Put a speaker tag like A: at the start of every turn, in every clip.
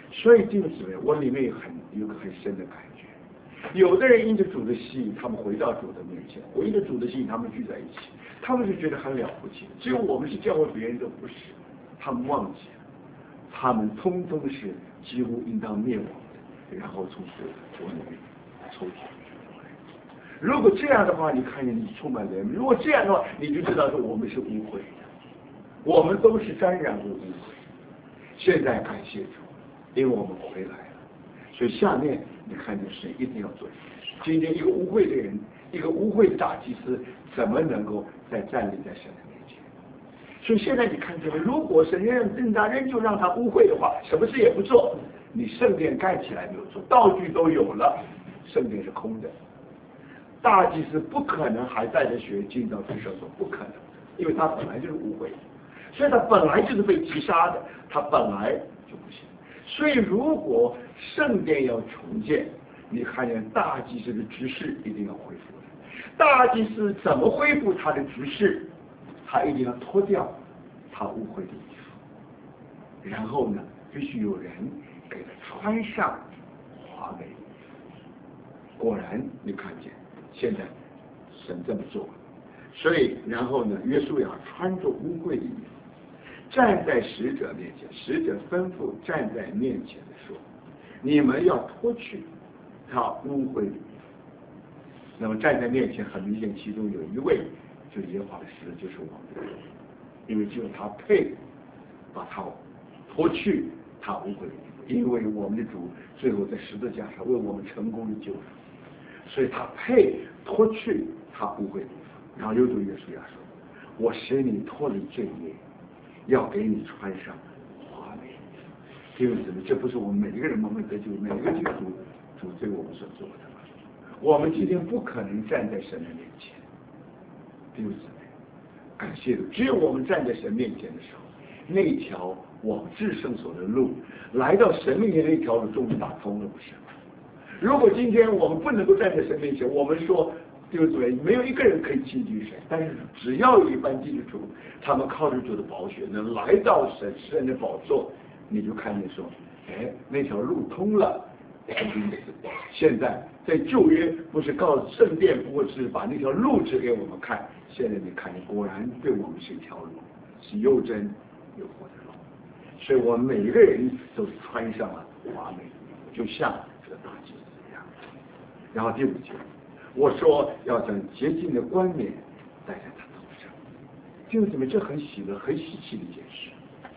A: 所以弟兄姊妹，我里面有个很深的感觉。有的人因着主的吸引，他们回到主的面前；我因着主的吸引，他们聚在一起，他们就觉得很了不起。只有我们是教会，别人都不是。他们忘记了，他们通通是几乎应当灭亡的，然后从主里面抽取。如果这样的话，你看见你充满怜悯；如果这样的话，你就知道说我们是污秽的，我们都是沾染过污秽。现在感谢主，因为我们回来了。所以下面你看见神一定要做这件事。今天一个污秽的人，一个污秽的大祭司，怎么能够再站立在神的面前？所以现在你看见了，如果神仍旧让他污秽的话，什么事也不做，你圣殿盖起来没有做，道具都有了，圣殿是空的。大祭司不可能还带着血进到至圣所，不可能，因为他本来就是污秽的，所以他本来就是被击杀的，他本来就不行。所以如果圣殿要重建，你看见大祭司的执事一定要恢复的。大祭司怎么恢复他的执事？他一定要脱掉他污秽的衣服，然后呢，必须有人给他穿上华美的衣服。果然，你看见现在神这么做了，所以然后呢，约书亚穿着污秽的衣服，站在使者面前，使者吩咐站在面前的说：“你们要脱去他污秽的衣服。”那么站在面前，很明显，其中有一位就是耶和华的使者，就是我们的主，因为只有他配把他脱去他污秽的衣服，因为我们的主最后在十字架上为我们成功的救赎，所以他配脱去他污秽的衣服。然后又对约书亚说：“我使你脱离罪孽，要给你穿上华美的衣服。”弟兄姊妹，这不是我们每一个人慢慢得救，每一个基督徒主对我们所做的吗？我们今天不可能站在神的面前。弟兄姊妹，感谢主，只有我们站在神面前的时候，那条往至圣所的路，来到神面前那条路终于打通了，不是吗？如果今天我们不能够站在神面前，我们说弟兄姊妹，没有一个人可以亲近神，但是只要有一班基督徒，他们靠着主的宝血能来到神的宝座，你就看见说，哎，那条路通了。现在在旧约不是告诉圣殿，不过是把那条路指给我们看。现在你看见，果然对我们是一条路，是又真又活的路。所以我们每一个人都是穿上了华美的衣服，就像这个大祭司一样。然后第5节，我说要将洁净的冠冕戴在他头上。弟兄姊妹，这很喜乐、很稀奇的一件事。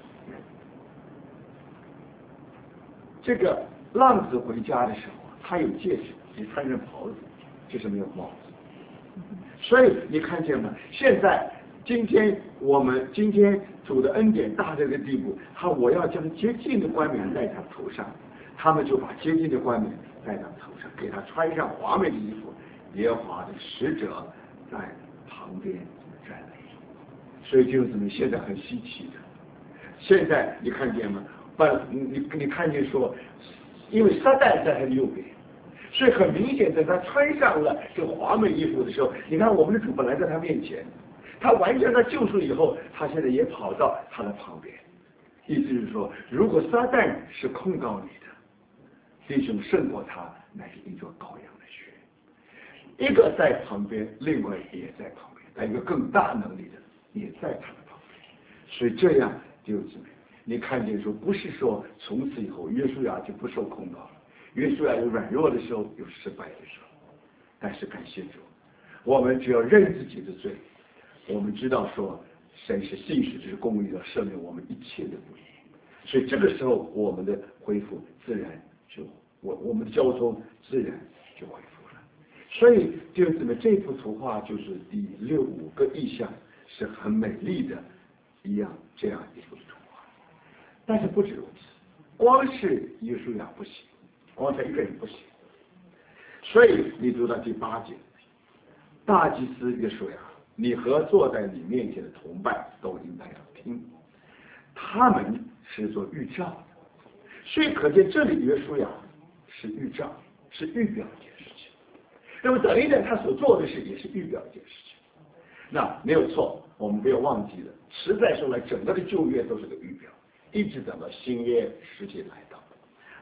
A: 这个浪子回家的时候，他有戒指，也穿着袍子，就是没有帽子。所以你看见吗？今天主的恩典大到这个地步，我要将洁净的冠冕戴在他头上，他们就把洁净的冠冕戴在头上，给他穿上华美的衣服。耶和华的使者在旁边站立。所以弟兄姊妹，现在很稀奇的。现在你看见吗？你看见说，因为撒旦在他的右边，所以很明显，在他穿上了这华美衣服的时候，你看我们的主本来在他面前，他完成他救赎以后，他现在也跑到他的旁边。意思是说，如果撒旦是控告你的，弟兄胜过他，乃是一座羔羊的血。一个在旁边，另外也在旁边，他一个更大能力的也在他的旁边。所以这样弟兄姊妹，你看见说，不是说从此以后约书亚就不受控告了。约书亚有软弱的时候，有失败的时候，但是感谢主，我们只要认自己的罪，我们知道说神是信实，是公义的，赦免我们一切的不义。所以这个时候，我们的恢复自然就我们的交通自然就恢复了。所以弟兄姊妹，这幅图画就是第5个意象，是很美丽的这样一幅图画。但是不止如此，光是约书亚不行，光他一个人不行。所以你读到第8节，大祭司约书亚，你和坐在你面前的同伴都应该要听，他们是做预兆的。所以可见这里约书亚是预兆，是预表一件事情。那么等一等，他所做的事也是预表一件事情。那没有错，我们不要忘记了，实在说来，整个的旧约都是个预表，一直等到新约时期来到。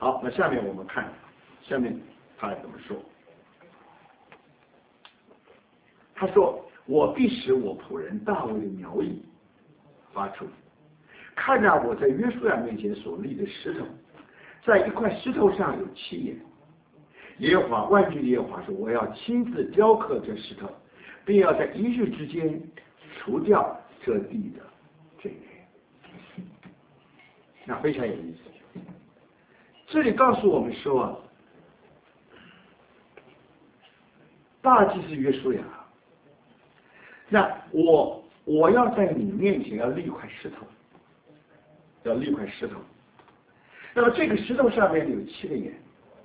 A: 好，那下面我们看，下面他怎么说？他说：“我必使我仆人大卫的苗裔发出，看着我在约书亚面前所立的石头，在一块石头上有7眼。耶和华万军的耶和华说：我要亲自雕刻这石头，并要在1日之间除掉这地的罪孽。”那非常有意思。这里告诉我们说，大祭司约书亚，那我要在你面前要立一块石头，要立一块石头。那么这个石头上面有7个眼。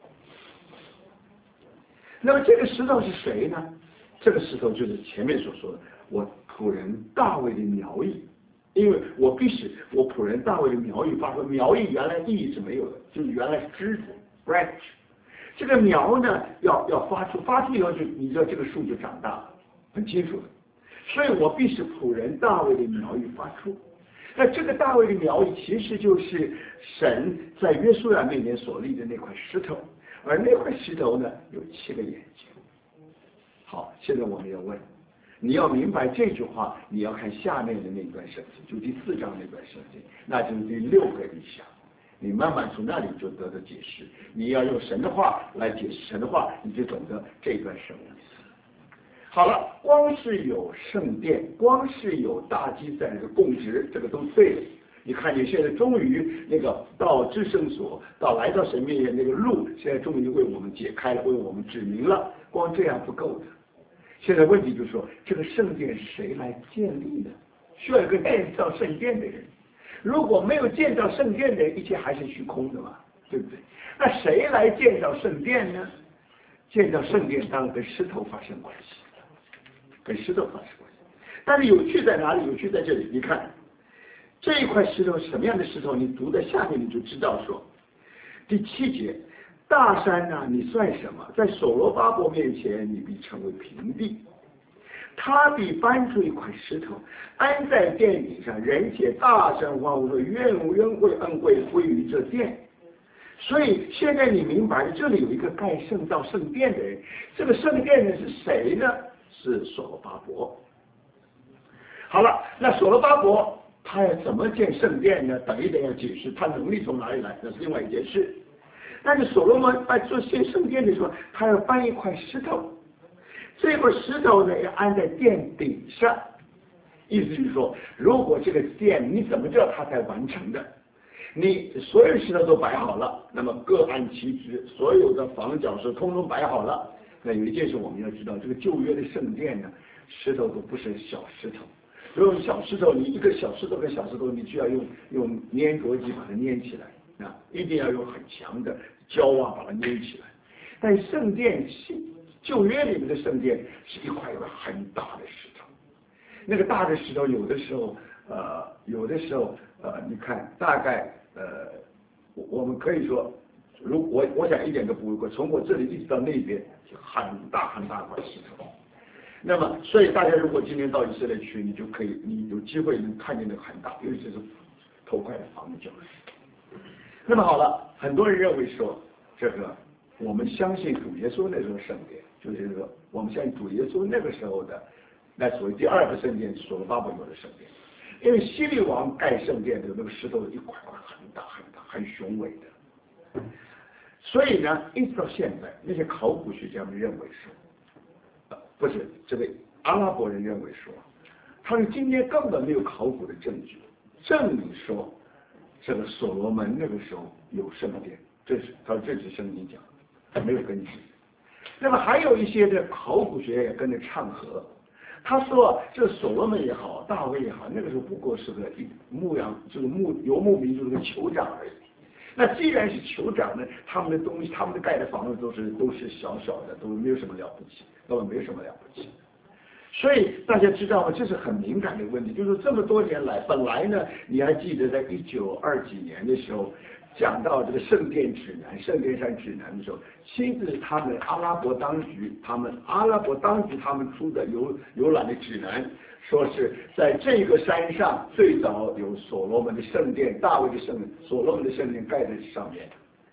A: 那么这个石头是谁呢？这个石头就是前面所说的我仆人大卫的苗裔，因为我必使我仆人大卫的苗裔发出。苗裔原来意义是没有的，就是原来是枝子 branch。这个苗呢要发出以后就你知道这个树就长大了，很清楚的。所以我必使仆人大卫的苗裔发出。那这个大卫的苗裔其实就是神在约书亚面前所立的那块石头，而那块石头呢有7个眼睛。好，现在我们要问，你要明白这句话，你要看下面的那段圣经，就第4章那段圣经，那就是第6个意象。你慢慢从那里就得到解释。你要用神的话来解释神的话，你就懂得这段圣经。好了，光是有圣殿，光是有大祭司的供职，这个都对了。你看见现在终于那个到至圣所，到来到神面前那个路，现在终于为我们解开了，为我们指明了。光这样不够的。现在问题就是说，这个圣殿谁来建立呢？需要一个建造圣殿的人。如果没有建造圣殿的人，一切还是虚空的嘛，对不对？那谁来建造圣殿呢？建造圣殿当然跟石头发生关系，跟石头发生关系。但是有趣在哪里？有趣在这里，你看这一块石头是什么样的石头？你读在下面你就知道说，第7节，大山啊，你算什么？在所罗巴伯面前，你必成为平地。他必搬出一块石头，安在殿顶上，人且大声欢呼说：愿惠恩惠归于这殿。所以现在你明白，这里有一个盖圣造圣殿的人，这个圣殿人是谁呢？是所罗巴伯。好了，那所罗巴伯他要怎么建圣殿呢？等一等要解释，他能力从哪里来，那是另外一件事。但是所罗门在做建圣殿的时候，他要搬一块石头，这块石头呢要安在殿顶上。意思是说，如果这个殿你怎么知道它才完成的？你所有石头都摆好了，那么各按其职，所有的房角石通通摆好了。那有一件事我们要知道，这个旧约的圣殿呢，石头都不是小石头。如果小石头，你一个小石头跟小石头，你就要用粘着剂把它粘起来啊，一定要用很强的胶啊把它粘起来。但圣殿旧约里面的圣殿是一块很大的石头，那个大的石头有的时候你看大概我们可以说，我想一点都不为过，从我这里一直到那边就很大很大块石头。那么，所以大家如果今天到以色列去，你有机会能看见那个很大，尤其是头块的房角石。那么好了，很多人认为说，这个我们相信主耶稣那时候圣殿，就是说我们相信主耶稣那个时候的那所谓第2个圣殿，所罗巴伯有的圣殿。因为希律王盖圣殿的那个石头一块块很大很大很雄伟的，所以呢，一直到现在，那些考古学家们认为说，不是这个阿拉伯人认为说，他们今天根本没有考古的证据证明说，这个所罗门那个时候有圣殿，这是圣经讲的，没有根据。那么还有一些的考古学也跟着唱和。他说，这所罗门也好，大卫也好，那个时候不过是个牧羊，就是游牧民族的酋长而已。那既然是酋长呢，他们的东西，他们的盖的房子都是小小的，都没有什么了不起，根本没有什么了不起。所以大家知道吗？这是很敏感的问题，就是这么多年来，本来呢，你还记得在1920几年的时候，讲到这个圣殿指南、圣殿山指南的时候，亲自他们阿拉伯当局他们出的游览的指南，说是在这个山上最早有所罗门的圣殿，大卫的所罗门的圣殿盖在上面。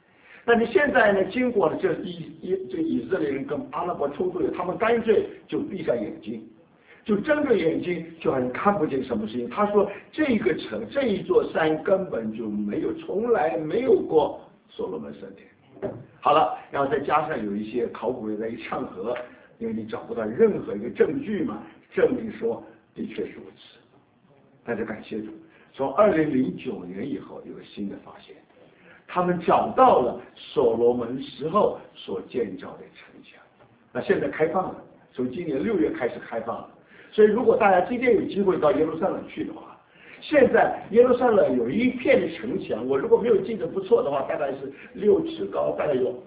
A: 但是现在呢，经过了这以色列人跟阿拉伯冲突，他们干脆就闭上眼睛，就睁着眼睛，就好像看不见什么事情。他说这一座山根本就没有，从来没有过所罗门圣殿。好了，然后再加上有一些考古学家一唱和，因为你找不到任何一个证据嘛，证明说的确是如此。但是感谢主，从2009年以后有个新的发现。他们找到了所罗门时候所建造的城墙，那现在开放了，从今年6月开始开放了。所以如果大家今天有机会到耶路撒冷去的话，现在耶路撒冷有一片的城墙，我如果没有记得不错的话，大概是6尺高，大概有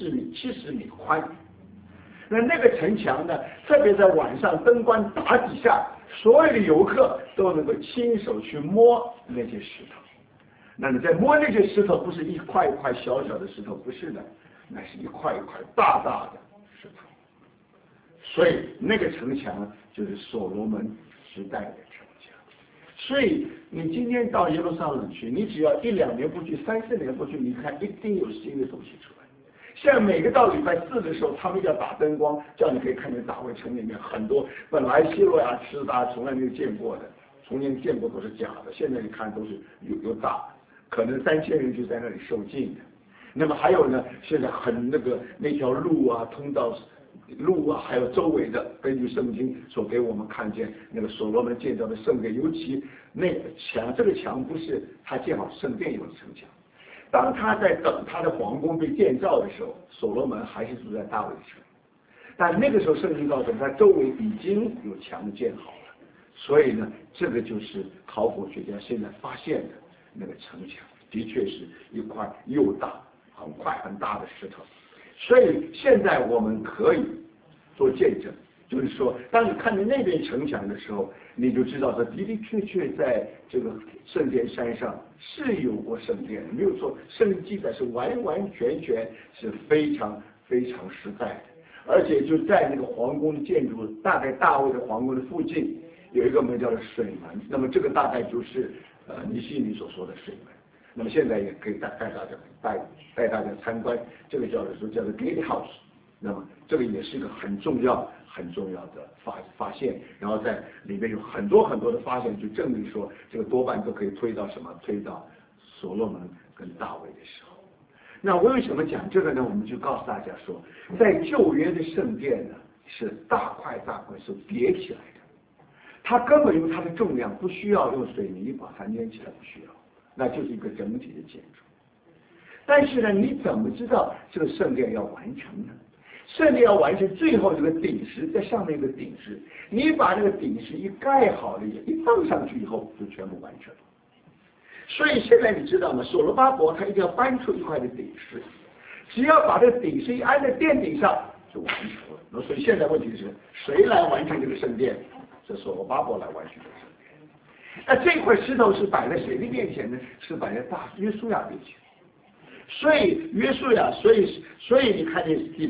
A: 70米宽。那个城墙呢，特别在晚上灯光打底下，所有的游客都能够亲手去摸那些石头。那你在摸那些石头，不是一块一块小小的石头，不是的，那是一块一块大大的石头。所以那个城墙就是所罗门时代的城墙。所以你今天到耶路撒冷去，你只要1、2年不去，3、4年不去，你看一定有新的东西出来。像每个到礼拜4的时候，他们要打灯光，这样你可以看见大卫城里面很多本来希罗亚池大家从来没有见过的，从前见过都是假的，现在你看都是有大。可能3000人就在那里受浸的。那么还有呢，现在那条路啊，通道路啊，还有周围的，根据圣经所给我们看见那个所罗门建造的圣殿，尤其那个墙，这个墙不是他建好圣殿用的城墙。当他在等他的皇宫被建造的时候，所罗门还是住在大卫城，但那个时候圣经告诉他周围已经有墙建好了，所以呢，这个就是考古学家现在发现的。那个城墙的确是一块又大、很大的石头，所以现在我们可以做见证，就是说，当你看见那边城墙的时候，你就知道说的的确确在这个圣殿山上是有过圣殿的，没有错，圣经记载是完完全全是非常非常实在的，而且就在那个皇宫的建筑，大概大卫的皇宫的附近有一个门叫做水门，那么这个大概就是尼希米所说的水门。那么现在也可以带大家参观，这个叫做 Gate House。那么这个也是一个很重要的发现，然后在里面有很多的发现，就证明说这个多半都可以推到什么？推到所罗门跟大卫的时候。那我为什么讲这个呢？我们就告诉大家说，在旧约的圣殿呢，是大块是叠起来的。它根本用它的重量，不需要用水泥把它粘起来，不需要，那就是一个整体的建筑。但是呢，你怎么知道这个圣殿要完成呢？圣殿要完成，最后这个顶石在上面一个顶石，你把这个顶石一盖好了，一放上去以后，就全部完成了。所以现在你知道吗？所罗巴伯他一定要搬出一块的顶石，只要把这个顶石一安在殿顶上，就完成了。那所以现在问题是谁来完成这个圣殿？是所罗巴伯来完成这个圣殿。那这块石头是摆在谁的面前呢？是摆在大约书亚面前。所以约书亚，所以你看见第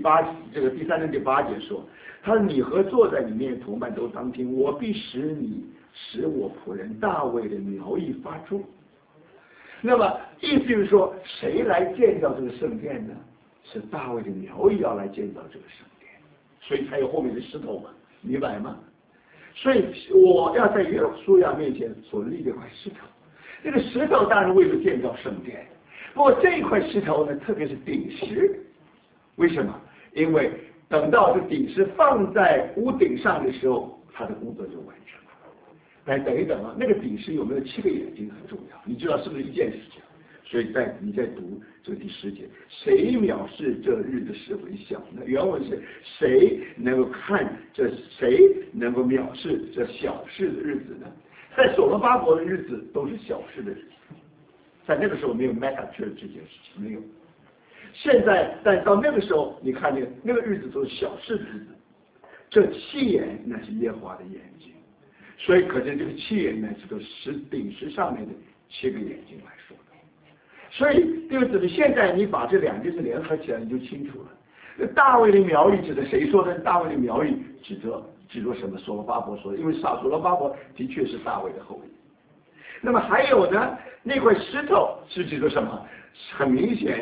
A: 3章第8节说，他说你和坐在你面的同伴都当听，我必使我仆人大卫的苗裔发出。那么意思就是说，谁来建造这个圣殿呢？是大卫的苗裔要来建造这个圣殿，所以才有后面的石头嘛，明白吗？所以我要在约书亚面前所立的一块石头，这个石头当然为了建造圣殿。不过这一块石头呢，特别是顶石，为什么？因为等到这顶石放在屋顶上的时候，它的工作就完成了。来等一等啊，那个顶石有没有7个眼睛很重要，你知道是不是一件事情？所以你在读这个第10节，谁藐视这日子是为小呢？原文是谁能够看谁能够藐视这小事的日子呢？在所罗巴伯的日子都是小事的日子。在那个时候没有 mega church 这件事情，没有。现在，但到那个时候，你看见那个日子都是小事的日子。这7眼那是耶和华的眼睛，所以可见这个7眼呢，是个顶石上面的7个眼睛来说的。所以这个指的现在你把这2件事联合起来，你就清楚了。那大卫的苗裔指的谁说的？大卫的苗裔指着什么？所罗巴伯说的，因为所罗巴伯的确是大卫的后裔。那么还有呢，那块石头是指的什么？很明显，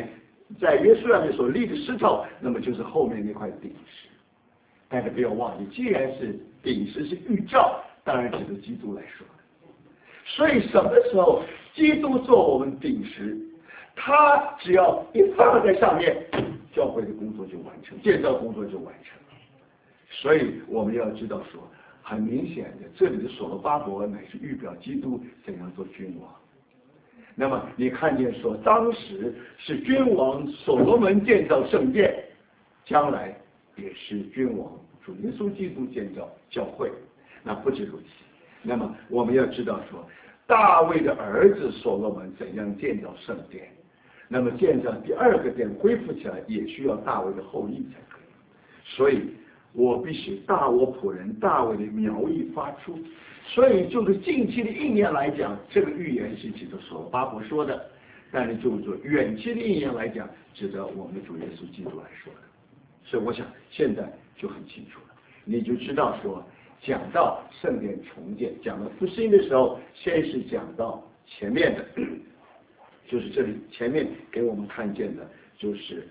A: 在约书亚那所立的石头，那么就是后面那块顶石。但是不要忘记，既然是顶石是预兆，当然指着基督来说的。所以什么时候基督做我们顶石，他只要一放在上面，教会的工作就完成，建造工作就完成了。所以我们要知道说，很明显的，这里的所罗巴伯乃是预表基督怎样做君王。那么你看见说，当时是君王所罗门建造圣殿，将来也是君王主耶稣基督建造教会。那不止如此，那么我们要知道说，大卫的儿子所罗门怎样建造圣殿，那么建造第二个殿恢复起来，也需要大卫的后裔才可以。所以我必使大我仆人大卫的苗裔发出。所以就是近期的1年来讲，这个预言是指着所罗巴伯说的，但是就是说远期的1年来讲，指着我们的主耶稣基督来说的。所以我想现在就很清楚了，你就知道说，讲到圣殿重建，讲到复兴的时候，先是讲到前面的，就是这里前面给我们看见的，就是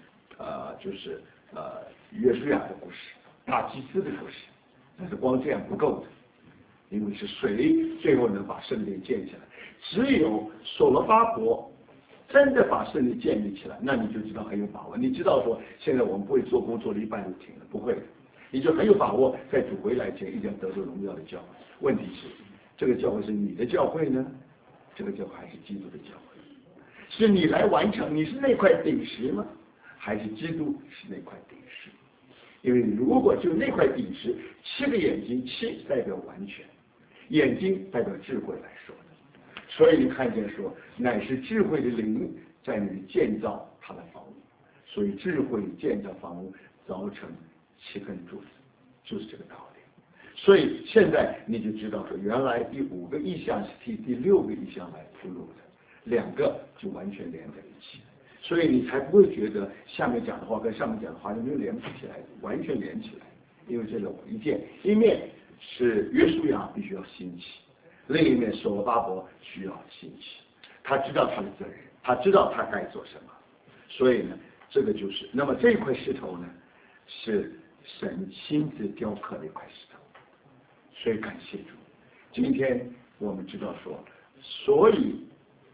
A: 约书亚的故事，大祭司的故事。但是光这样不够的，因为是谁最后能把圣殿建起来？只有所罗巴伯真的把圣殿建立起来，那你就知道很有把握。你知道说，现在我们不会做工做了一半就停了，不会的，你就很有把握，在主回来前一定要得着荣耀的教会。问题是，这个教会是你的教会呢，这个教会还是基督的教会？是你来完成，你是那块顶石吗？还是基督是那块顶石？因为如果就那块顶石，7个眼睛，7代表完全，眼睛代表智慧来说的。所以你看见说，乃是智慧的灵在那里建造他的房屋，所以智慧建造房屋凿成7根柱子，就是这个道理。所以现在你就知道说，原来第5个意象是替第6个意象来铺路的，2个就完全连在一起。所以你才不会觉得下面讲的话跟上面讲的话就没有连不起来，完全连起来。因为这个一面是约书亚必须要兴起，另一面所罗巴伯需要兴起。他知道他的责任，他知道他该做什么。所以呢，这个就是，那么这块石头呢，是神亲自雕刻的一块石头。所以感谢主，今天我们知道说，所以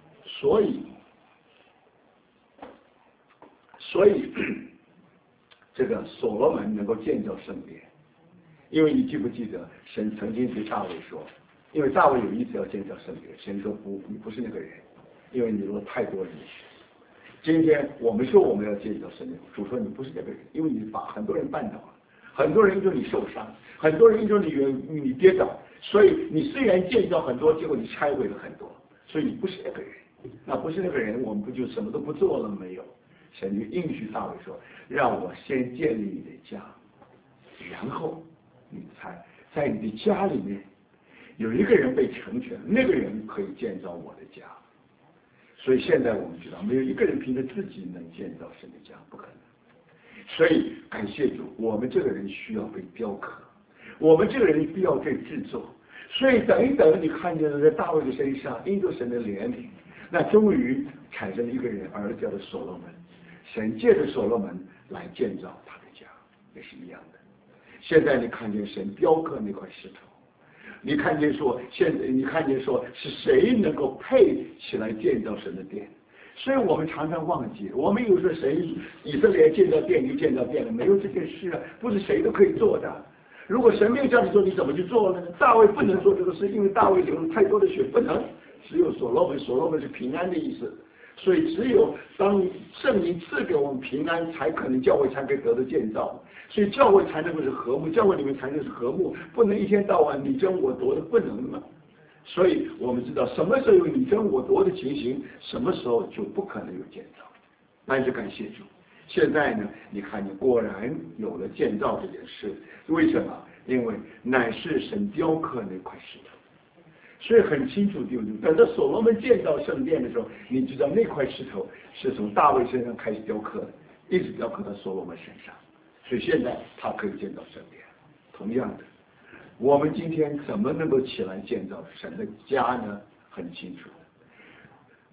A: 这个所罗门能够建造圣殿，因为你记不记得神曾经对大卫说，因为大卫有意思要建造圣殿，神说不，你不是那个人，因为你有太多人。今天我们说我们要建造圣殿，主说你不是那个人，因为你把很多人绊倒了，很多人因着你受伤，很多人因着你跌倒，所以你虽然建造很多，结果你拆毁了很多，所以你不是那个人。那不是那个人，我们不就什么都不做了没有？神就应许大卫说，让我先建立你的家，然后你才在你的家里面有一个人被成全，那个人可以建造我的家。所以现在我们知道，没有一个人凭着自己能建造神的家，不可能。所以感谢主，我们这个人需要被雕刻，我们这个人必要被制作。所以等一等，你看见了在大卫的身上，因着神的怜悯，那终于产生了一个人，儿子叫做所罗门。神借着所罗门来建造他的家，也是一样的。现在你看见神雕刻那块石头，你看见说，你看见说是谁能够配起来建造神的殿？所以我们常常忘记，我们有说谁以色列建造殿就建造殿了，没有这件事啊，不是谁都可以做的。如果神没有叫你做，你怎么去做呢？大卫不能做这个事，因为大卫流了太多的血，不能。只有所罗门，所罗门是平安的意思。所以只有当圣灵赐给我们平安，才可能教会才可以得到建造。所以教会才能够是和睦，教会里面才能是和睦，不能一天到晚你争我夺的，不能嘛。所以我们知道什么时候有你争我夺的情形，什么时候就不可能有建造。但是感谢主，现在呢，你看你果然有了建造这件事，为什么？因为乃是神雕刻那块石头。所以很清楚，对不对？等到所罗门建造圣殿的时候，你知道那块石头是从大卫身上开始雕刻的，一直雕刻到所罗门身上。所以现在他可以建造圣殿。同样的，我们今天怎么能够起来建造神的家呢？很清楚，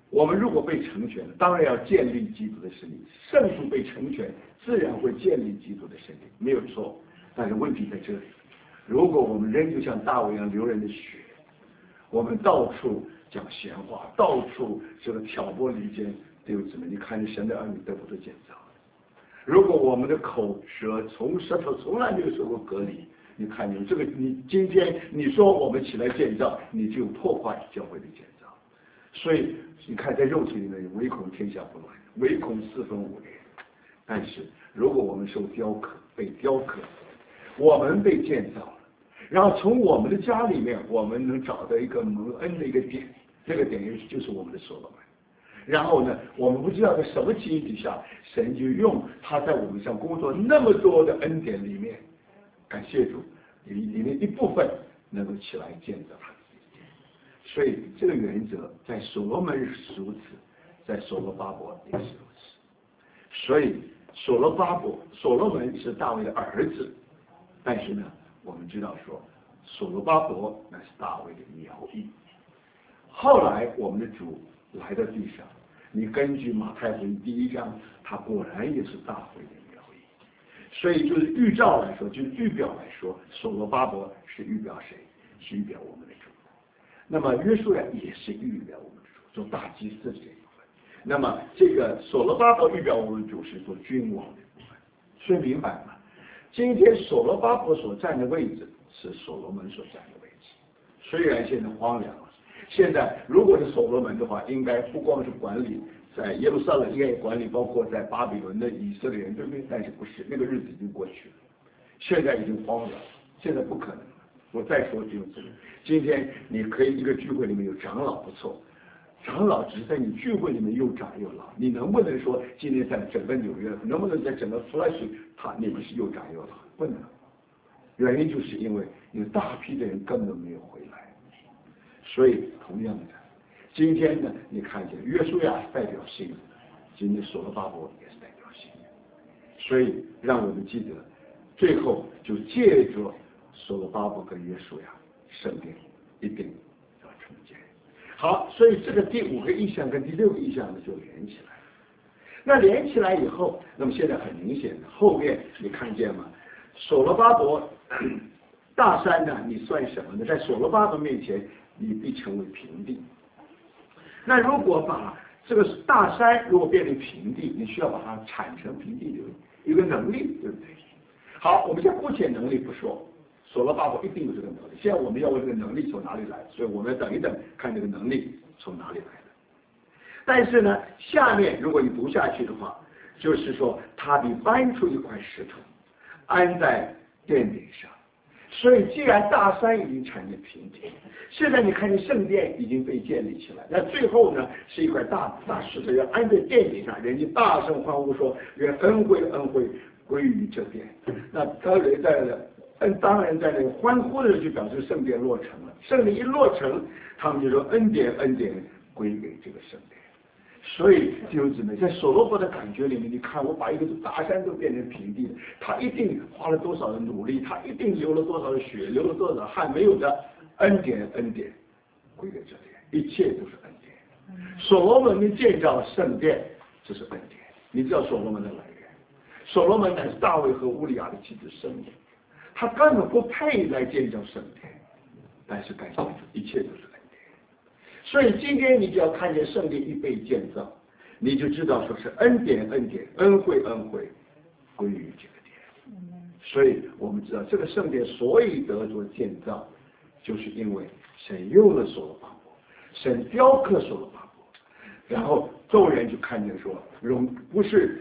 A: 我们如果被成全了，当然要建立基督的身体。圣徒被成全，自然会建立基督的身体，没有错。但是问题在这里，如果我们仍旧像大卫一样流人的血，我们到处讲闲话，到处这个挑拨离间，弟兄姊妹，你看见神的儿女得不得建造？如果我们的舌头从来没有受过隔离，你看见这个，你今天你说我们起来建造，你就破坏教会的建造。所以你看，在肉体里面，唯恐天下不乱，唯恐四分五裂。但是如果我们受雕刻，被雕刻，我们被建造了，然后从我们的家里面，我们能找到一个蒙恩的一个点，这个点就是我们的所罗门。然后呢，我们不知道在什么情形底下，神就用他在我们上工作那么多的恩典里面，感谢主，里面一部分能够起来建造他自己。所以这个原则在所罗门是如此，在所罗巴伯也是如此。所以所罗门是大卫的儿子，但是呢，我们知道说所罗巴伯那是大卫的苗裔。后来我们的主来到地上，你根据马太福音第1章，他果然也是大卫的苗裔。所以就是预兆来说，就是预表来说，所罗巴伯是预表谁？是预表我们的主。那么约书亚也是预表我们的主，做大祭司这一部分。那么这个所罗巴伯预表我们的主是做君王的部分。所以明白吗？今天所罗巴伯所站的位置是所罗门所站的位置，虽然现在荒凉了。现在如果是所罗门的话，应该不光是管理在耶路撒冷，应该也管理包括在巴比伦的以色列人，对不对？但是不是，那个日子已经过去了，现在已经荒了，现在不可能了。我再说就是这个，今天你可以一个聚会里面有长老不错，长老只是在你聚会里面又长又老，你能不能说今天在整个纽约，能不能在整个 Flash 你们是又长又老？不能，原因就是因为有大批的人根本没有回来。所以同样的，今天呢，你看见约书亚是代表性的，今天所罗巴伯也是代表性的，所以让我们记得，最后就借着所罗巴伯跟约书亚，圣殿一定要重建。好，所以这个第5个意象跟第6个意象呢就连起来了。那连起来以后，那么现在很明显的，后面你看见吗？所罗巴伯大山呢，你算什么呢？在所罗巴伯面前，你必成为平地。那如果把这个大山如果变成平地，你需要把它铲成平地的一个能力，对不对？好，我们先姑且能力不说，所罗巴伯一定有这个能力。现在我们要问这个能力从哪里来，所以我们要等一等，看这个能力从哪里来的。但是呢，下面如果你读下去的话，就是说他必搬出一块石头，安在殿顶上。所以既然大山已经成了平地，现在你看见圣殿已经被建立起来，那最后呢是一块大石头要安在殿顶上，人家大声欢呼说愿恩惠归于这殿。那当然在那欢呼的人就表示圣殿落成了，圣殿一落成，他们就说恩典归给这个圣殿。所以弟兄姊妹，在所罗巴的感觉里面，你看我把一个大山都变成平地了，他一定花了多少的努力，他一定流了多少的血，流了多少汗，没有的恩典归给这里，一切都是恩典。所罗门的建造圣殿，这是恩典。你知道所罗门的来源？所罗门乃是大卫和乌利亚的妻子生的，他根本不配来建造圣殿，但是感谢主，一切都是恩典。所以今天你就要看见圣殿一被建造，你就知道说是恩典，恩惠归于这个殿。所以我们知道这个圣殿所以得着建造，就是因为神用了所罗巴伯，神雕刻所罗巴伯，然后众人就看见说，不是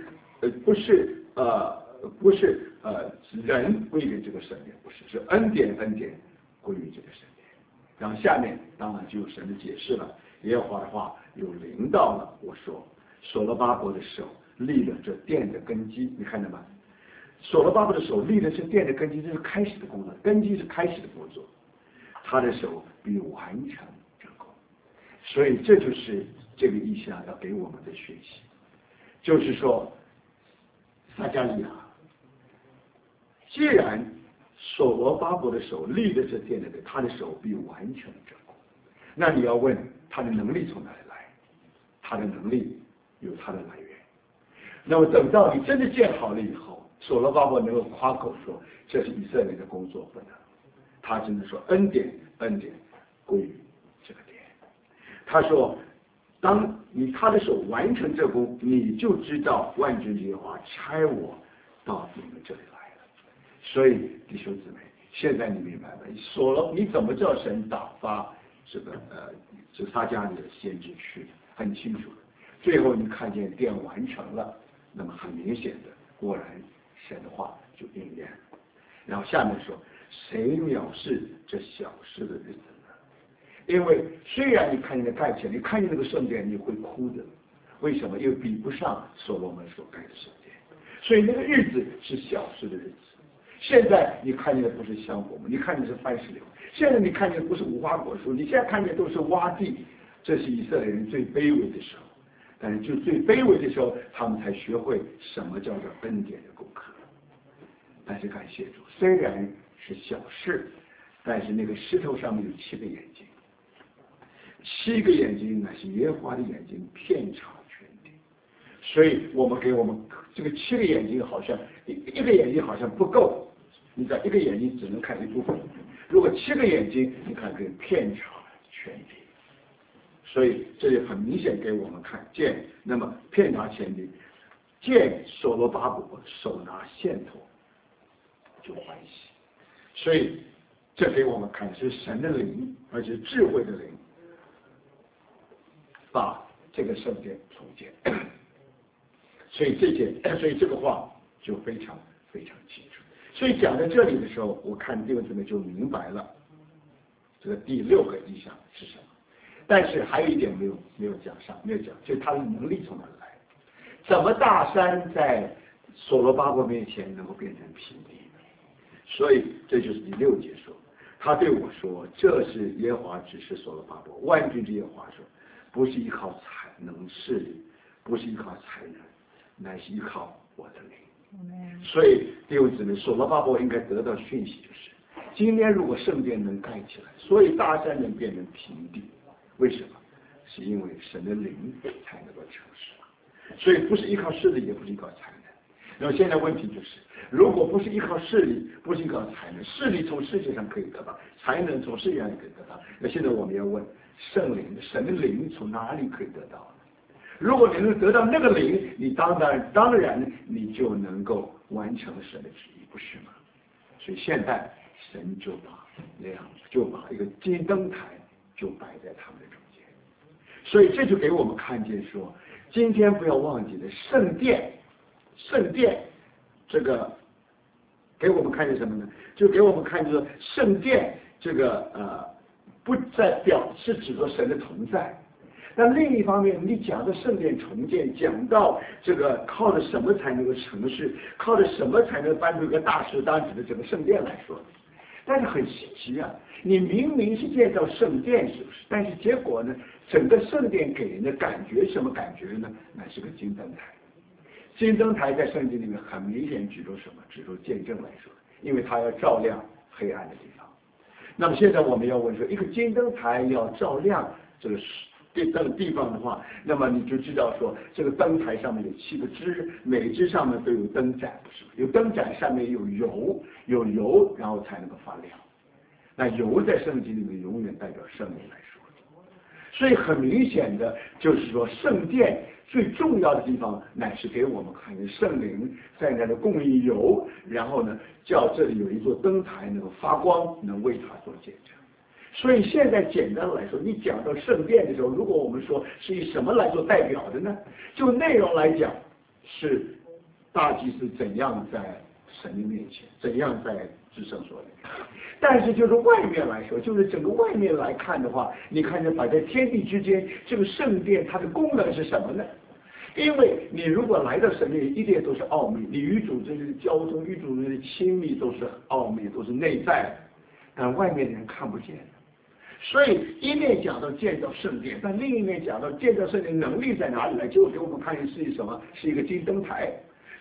A: 人归给这个圣殿，不是，是恩典归于这个圣殿。然后下面当然就有神的解释了，耶和华的话有临到了我说，所罗巴伯的手立了这殿的根基，你看到吗？所罗巴伯的手立的是殿的根基，这是开始的工作，根基是开始的工作，他的手必完成这工。所以这就是这个意象要给我们的学习，就是说撒迦利亚，既然所罗巴伯的手立的这殿的，他的手必完成这工。那你要问他的能力从哪里来？ 他的能力有他的来源。那么等到你真的建好了以后，所罗巴伯能够夸口说这是以色列的工作不能，他真的说恩典归于这个殿。他说当他的手完成这功，你就知道万军之耶和华差我到你们这里来了。所以弟兄姊妹，现在你明白吗？你怎么知道神打发这撒迦利的先知去？很清楚的。最后你看见殿完成了，那么很明显的，果然神的话就应验了。然后下面说，谁藐视这小事的日子呢？因为虽然你看见盖起来，你看见那个圣殿，你会哭的。为什么？因为比不上所罗门所盖的圣殿，所以那个日子是小事的日子。现在你看见的不是香火木，你看见的是番石榴。现在你看见的不是无花果树，你现在看见的都是洼地。这是以色列人最卑微的时候，但是就最卑微的时候，他们才学会什么叫做恩典的功课。但是感谢主，虽然是小事，但是那个石头上面有7个眼睛，7个眼睛乃是耶和华的眼睛，遍察全地。所以我们这个7个眼睛，好像一个眼睛好像不够，你知道一个眼睛只能看一部分，如果7个眼睛，你看可以遍察全地。所以这里很明显给我们看见，那么遍察全地，见所罗巴伯手拿线头就欢喜。所以这给我们看是神的灵，而且智慧的灵，把这个圣殿重建。所以这个话就非常非常清楚。所以讲到这里的时候，我看弟兄姊妹就明白了这个第6个意象是什么。但是还有一点没有讲，就是他的能力从哪来？怎么大山在所罗巴伯面前能够变成平地？所以这就是第6节说，他对我说：“这是耶和华指示所罗巴伯，万军之耶和华说，不是依靠才能势力，不是依靠才能，乃是依靠我的灵。”所以弟兄姊妹，所罗巴伯应该得到讯息，就是今天如果圣殿能盖起来，所以大山能变成平地。为什么？是因为神的灵才能够成事。所以不是依靠势力，也不是依靠才能。然后现在问题就是，如果不是依靠势力，不是依靠才能，势力从世界上可以得到，才能从世界上也可以得到。那现在我们要问，圣灵，神的灵从哪里可以得到呢？如果你能得到那个灵，你当然你就能够完成神的旨意，不是吗？所以现在神就把一个金灯台就摆在他们的中间。所以这就给我们看见说，今天不要忘记了圣殿这个给我们看见什么呢？就给我们看见说圣殿这个不再是指着神的同在。但另一方面，你讲的圣殿重建，讲到这个靠着什么才能够成事，靠着什么才能搬出一个大石当指的整个圣殿来说。但是很稀奇啊，你明明是建造圣殿，是不是？但是结果呢，整个圣殿给人的感觉什么感觉呢？乃是个金灯台。金灯台在圣经里面很明显指出什么？指出见证来说，因为它要照亮黑暗的地方。那么现在我们要问说，一个金灯台要照亮这个地方的话，那么你就知道说，这个灯台上面有7个支，每支上面都有灯盏，不是吗？有灯盏上面有油，然后才能够发亮。那油在圣经里面永远代表圣灵来说，所以很明显的就是说，圣殿最重要的地方乃是给我们看见圣灵在那里供应油，然后呢，叫这里有一座灯台能够发光，能为他做见证。所以现在简单来说，你讲到圣殿的时候，如果我们说是以什么来做代表的呢？就内容来讲，是大祭司怎样在神的面前，怎样在至圣所里。但是就是外面来说，就是整个外面来看的话，你看见摆在天地之间，这个圣殿它的功能是什么呢？因为你如果来到神面前，一点都是奥秘，你与主之间的交通，与主之间的亲密都是奥秘，都是内在，但外面的人看不见。所以一面讲到建造圣殿，但另一面讲到建造圣殿能力在哪里来，就给我们看见是什么？是一个金灯台。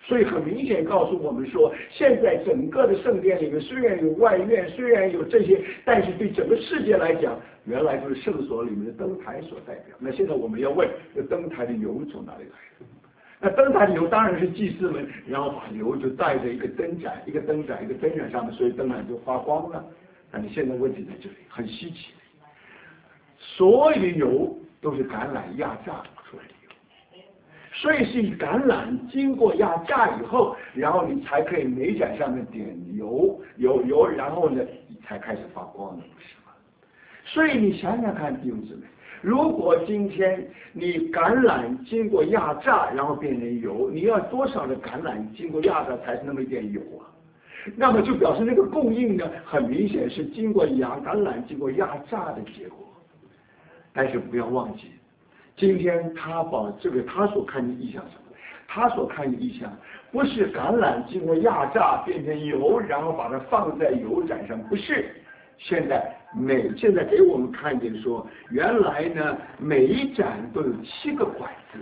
A: 所以很明显告诉我们说，现在整个的圣殿里面虽然有外院，虽然有这些，但是对整个世界来讲，原来就是圣所里面的灯台所代表。那现在我们要问，这灯台的油从哪里来的？那灯台的油当然是祭司们，然后把油就带着一个灯盏，一个灯盏，一个灯盏上面，所以灯盏就发光了。但是现在问题在这里，很稀奇，所有的油都是橄榄压榨出来的油，所以是橄榄经过压榨以后，然后你才可以美盏上面点油，然后呢，你才开始发光的，不是吗？所以你想想看，弟兄姊妹。如果今天你橄榄经过压榨，然后变成油，你要多少的橄榄经过压榨才是那么一点油啊？那么就表示那个供应呢，很明显是经过橄榄经过压榨的结果。但是不要忘记，今天他把这个他所看的意象什么？他所看的意象不是橄榄经过压榨变成油，然后把它放在油盏上，不是。现在给我们看见说，原来呢每一盏都有7个管子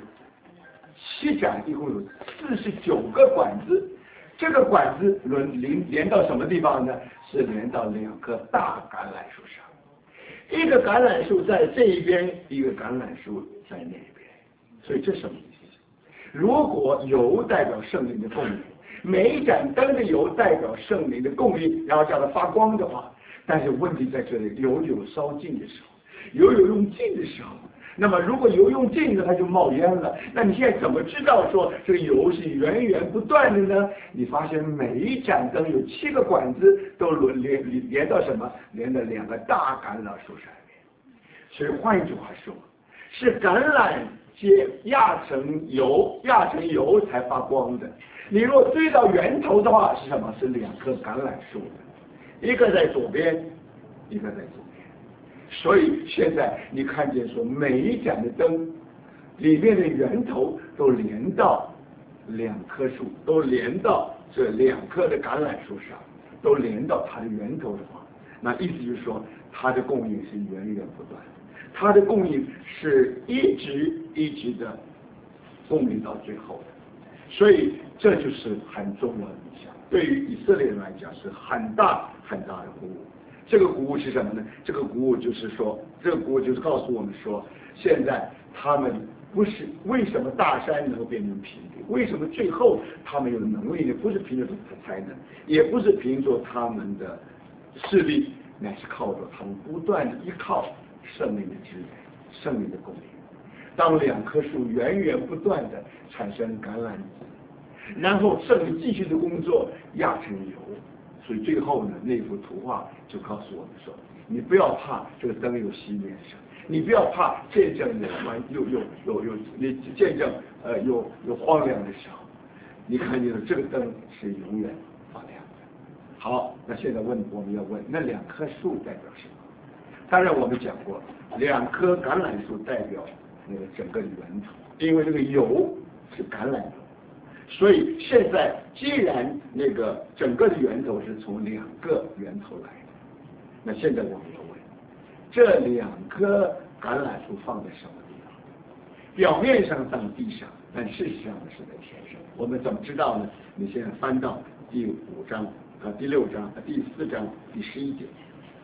A: ，7盏一共有49个管子，这个管子连到什么地方呢？是连到2棵大橄榄树上，一个橄榄树在这一边，一个橄榄树在那边。所以这什么意思？如果油代表圣灵的供应，每一盏灯的油代表圣灵的供应，然后叫它发光的话，但是问题在这里，油有烧尽的时候，油有用尽的时候。那么如果油用尽了，它就冒烟了。那你现在怎么知道说这个油是源源不断的呢？你发现每一盏灯有7个管子，都连到什么？连到2个大橄榄树上面。所以换一句话说，是橄榄压成油才发光的。你如果追到源头的话，是什么？是2棵橄榄树的。一个在左边，一个在左边，所以现在你看见说，每一盏的灯里面的源头都连到2棵树，都连到这2棵的橄榄树上，都连到它的源头的话，那意思就是说，它的供应是源源不断，它的供应是一直的供应到最后的，所以这就是很重要的一项。对于以色列人来讲是很大很大的鼓舞。这个鼓舞是什么呢？这个鼓舞就是说，这个鼓舞就是告诉我们说，现在他们不是为什么大山能够变成平地，为什么最后他们有能力呢？不是凭着才能，也不是凭着他们的势力，乃是靠着他们不断的依靠圣灵的支援，圣灵的供应。当2棵树源源不断的产生橄榄籽，然后圣灵继续的工作压成油，所以最后呢，那幅图画就告诉我们说，你不要怕这个灯有熄灭的时候，你不要怕见证你见证有荒凉的时候，你看见了这个灯是永远发亮的。好，那现在我们要问，那2棵树代表什么？当然我们讲过，2棵橄榄树代表那个整个的源头，因为这个油是橄榄油。所以现在既然那个整个的源头是从2个源头来的，那现在我们要问，这2棵橄榄树放在什么地方？表面上在地上，但事实上是在天上。我们怎么知道呢？你现在翻到第5章第6章第4章第11节，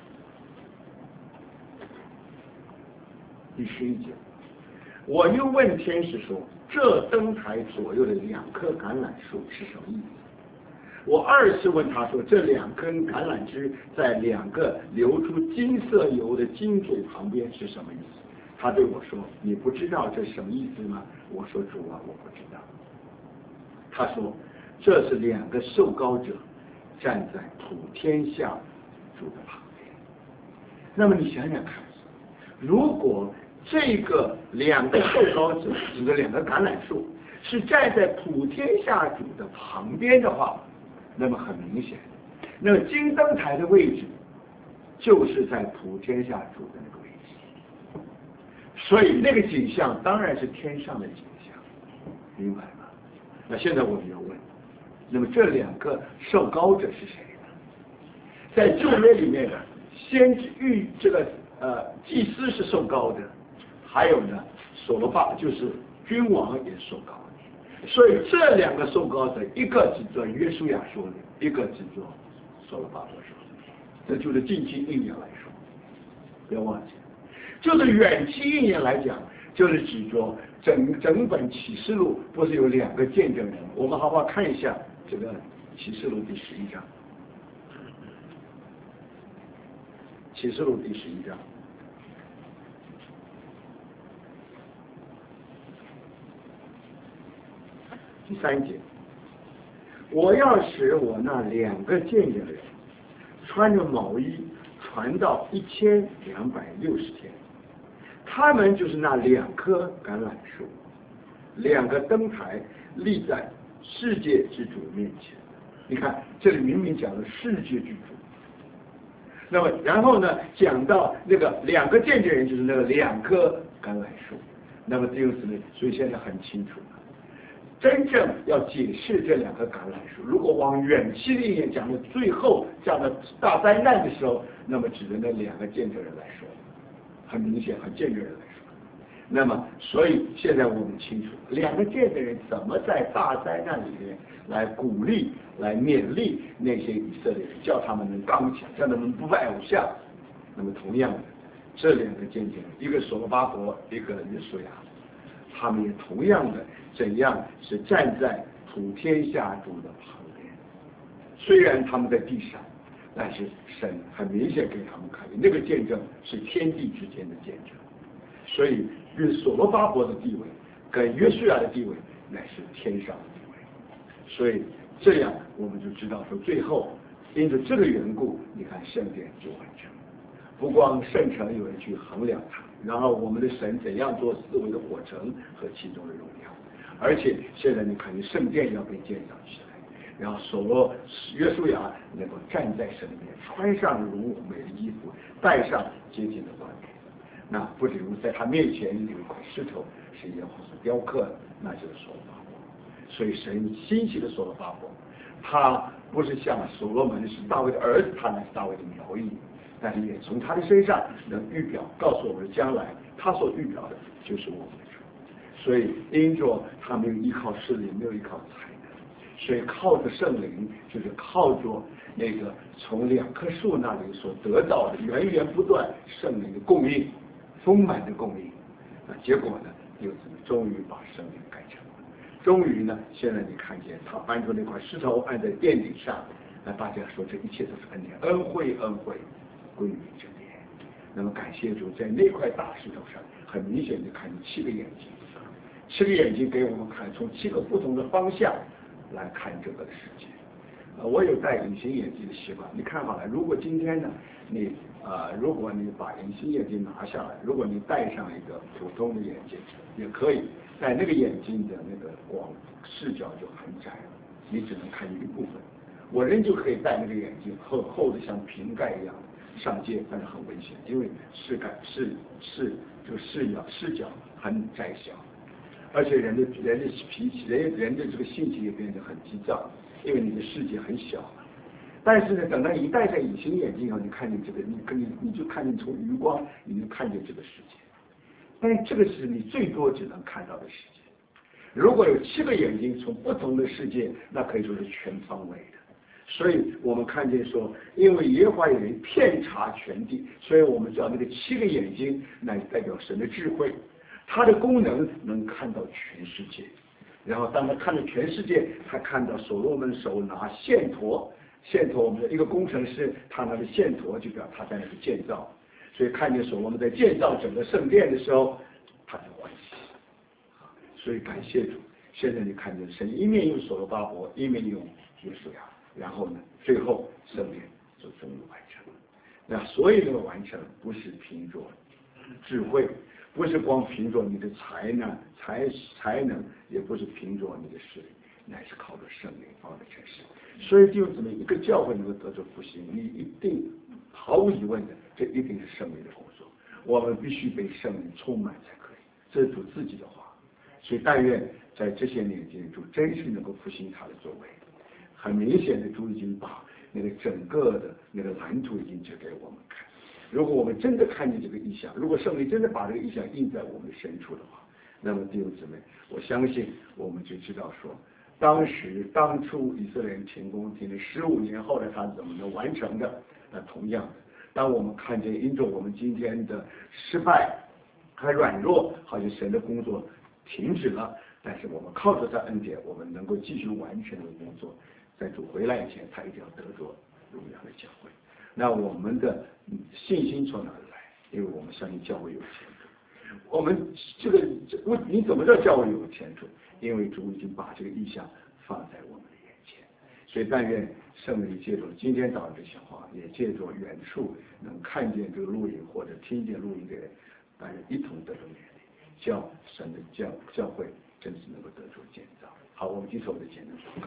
A: 第11节，我又问天使说，这灯台左右的2棵橄榄树是什么意思？我2次问他说，这2根橄榄枝在2个流出金色油的金嘴旁边是什么意思？他对我说，你不知道这是什么意思吗？我说，主啊，我不知道。他说，这是2个受膏者站在普天下主的旁边。那么你想想看，如果这个2个受膏者指的2个橄榄树是站在普天下主的旁边的话，那么很明显，那个金灯台的位置就是在普天下主的那个位置，所以那个景象当然是天上的景象，明白吗？那现在我们要问，那么这2个受膏者是谁呢？在旧约里面，先知这个祭司是受膏的，还有呢，所罗巴就是君王也受膏。 所以这两个受膏者，一个只做约书亚说的，一个只做所罗巴伯说的，这就是近期1年来说，不要忘记。就是远期1年来讲，就是指着整本启示录不是有2个见证人，我们好好看一下这个启示录第11章。启示录第11章第3节，我要使我那2个见证人穿着毛衣传到1260天，他们就是那2棵橄榄树，2个灯台立在世界之主面前。你看这里明明讲了世界之主，那么然后呢讲到那个2个见证人就是那个2棵橄榄树，那么弟兄姊妹，所以现在很清楚了，真正要解释这2棵橄榄树，如果往远期的1年讲的最后讲的大灾难的时候，那么指的那2个见证人来说，很明显很见证人来说。那么所以现在我们清楚2个见证人怎么在大灾难里面来鼓励来勉励那些以色列人，叫他们能刚强，叫他们不拜偶像。那么同样的这2个见证人，一个所罗巴伯，一个约书亚，他们也同样的怎样是站在普天下主的旁边，虽然他们在地上，但是神很明显给他们看见那个见证是天地之间的见证。所以所罗巴伯的地位跟约书亚的地位乃是天上的地位，所以这样我们就知道说，最后因着这个缘故，你看圣殿就完成，不光圣城有人去衡量它，然后我们的神怎样做4维的火城和其中的荣耀，而且现在你看见圣殿要被建造起来，然后约书亚能够站在神里面，穿上荣美的衣服，戴上洁净的冠冕。那不只如在他面前有一块石头是耶和华所雕刻的，那就是所罗巴伯。所以神兴起的所罗巴伯，他不是像所罗门是大卫的儿子，他乃是大卫的苗裔，但是也从他的身上能预表告诉我们将来他所预表的就是我们的主。所以因着他没有依靠势力，没有依靠才能，所以靠着圣灵，就是靠着那个从2棵树那里所得到的源源不断圣灵的供应，丰满的供应。结果呢，又终于把圣灵改成了。终于呢，现在你看见他搬出那块石头按在殿顶上，那大家说这一切都是恩典，恩惠归于这边。那么感谢主，在那块大石头上，很明显的看见7个眼睛，7个眼睛给我们看，从7个不同的方向来看这个世界。我有戴隐形眼镜的习惯，你看好了，如果今天呢，如果你把隐形眼镜拿下来，如果你戴上一个普通的眼镜也可以，但那个眼镜的那个视角就很窄了，你只能看见一部分。我仍旧可以戴那个眼镜，厚的像瓶盖一样上街，但是很危险，因为视角很窄小，而且人的脾气，人的这个性情也变得很急躁，因为你的世界很小。但是呢，等到你戴上隐形眼镜以后，你看见这个，你就看见从余光，你就看见这个世界。但是这个是你最多只能看到的世界。如果有7个眼睛从不同的世界，那可以说是全方位的。所以我们看见说，因为耶和华有人遍察全地，所以我们知道那个7个眼睛乃代表神的智慧，它的功能能看到全世界。然后当他看到全世界，他看到所罗门手拿线砣，我们的一个工程师，他拿着线砣就表他在那里建造，所以看见所罗门在建造整个圣殿的时候，他就欢喜。所以感谢主，现在你看见神一面用所罗巴伯，一面用约书亚，然后呢，最后圣殿就终于完成了。那所有的完成不是凭着智慧，不是光凭着你的才能，也不是凭着你的势力，乃是靠着圣灵方的成事。所以弟兄姊妹，一个教会能够得着复兴，你一定毫无疑问的，这一定是圣灵的工作。我们必须被圣灵充满才可以，这是主自己的话。所以但愿在这些年间，主真是能够复兴他的作为。很明显的，主已经把那个整个的那个蓝图已经指给我们看。如果我们真的看见这个意象，如果圣灵真的把这个意象印在我们的深处的话， 那么弟兄姊妹，我相信我们就知道说，当初以色列人停工停了15年后来他怎么能完成的？那同样的，当我们看见因着我们今天的失败和软弱，好像神的工作停止了，但是我们靠着他恩典，我们能够继续完成这个工作。在主回来以前，他一定要得着荣耀的教会。那我们的信心从哪里来？因为我们相信教会有前途。我们你怎么知道教会有前途？因为主已经把这个意向放在我们的眼前。所以但愿圣灵借着今天早上这些话，也借着远处能看见这个录影或者听见录影的人，大家一同得着勉励，叫神的教会真是能够得着建造。好，我们接受我们的简单祷告。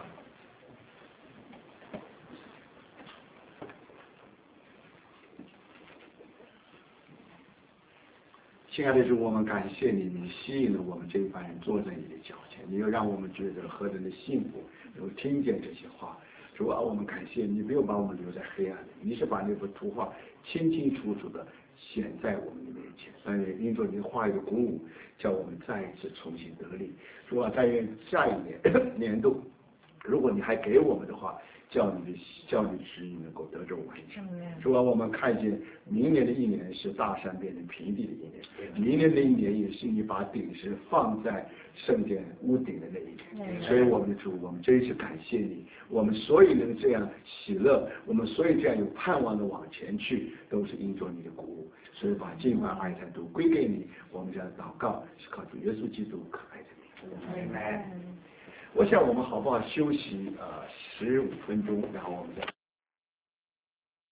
A: 亲爱的主，我们感谢你，你吸引了我们这一班人坐在你的脚前，你又让我们觉得何等的幸福，能够听见这些话。主啊，我们感谢你，没有把我们留在黑暗里，你是把那幅图画清清楚楚的显在我们的面前。但愿因着你的话语的鼓舞，叫我们再一次重新得力。主啊，但愿下一年度，如果你还给我们的话，叫你旨意能够得着完成。主啊，我们看见明年的一年是大山变成平地的一年，明年的一年也是你把顶石放在圣殿屋顶的那一年。所以我们的主，我们这一次感谢你，我们所以能这样喜乐，我们所以这样有盼望的往前去，都是因着你的鼓舞。所以把敬拜爱赞都归给你。我们这样的祷告是靠主耶稣基督可爱的名。我想我们好不好休息15分钟，然后我们再。